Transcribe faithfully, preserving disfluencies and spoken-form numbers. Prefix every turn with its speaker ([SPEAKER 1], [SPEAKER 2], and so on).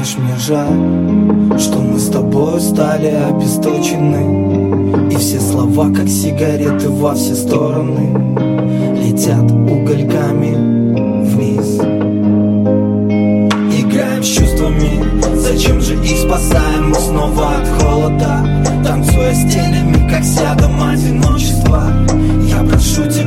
[SPEAKER 1] Знаешь, мне жаль, что мы с тобой стали обесточены, и все слова, как сигареты, во все стороны летят угольками вниз. Играем с чувствами, зачем же их спасаем? Мы снова от холода, танцуя с тенями, как с ядом одиночества. Я прошу тебя,